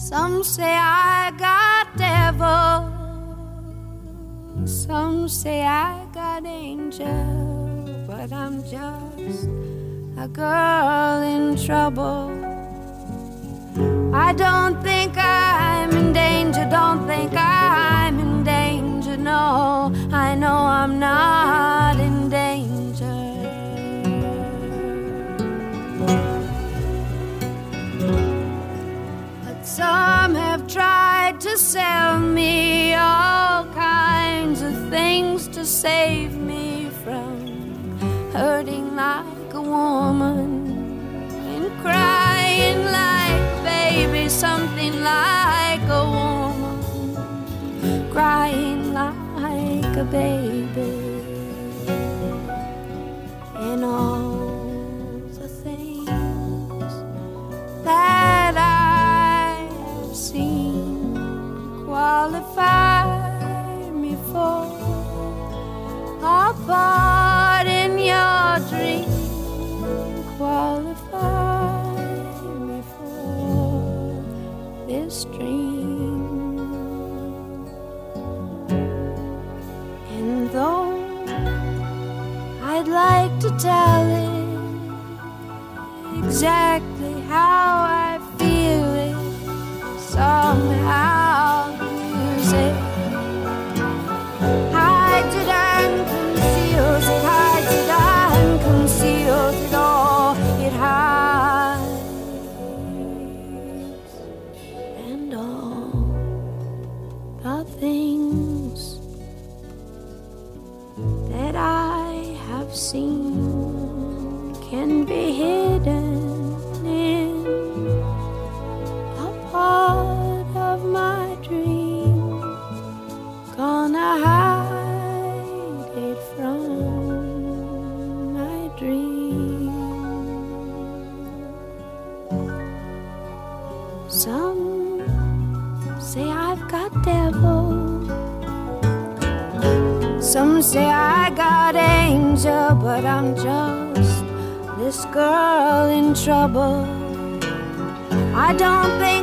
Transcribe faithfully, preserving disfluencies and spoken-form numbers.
Some say I got devil, some say I got angel, but I'm just a girl in trouble. I don't think I'm in danger, don't think I'm in danger, no, I know I'm not in danger. But some have tried to sell me all kinds of things to save me from hurting like a woman and crying like a baby, something like a woman crying like a baby. And all the things that I have seen qualify me for a part in your dream, qualify me for this dream. And though I'd like to tell it exactly how I feel it, somehow the music hides it and conceals it, hides it and conceals it all, it hides. And all the things that I have seen can be hidden in a part of my dream, gonna hide it from my dream. Some say I've got devil, some say I got angel, but I'm just this girl in trouble. I don't think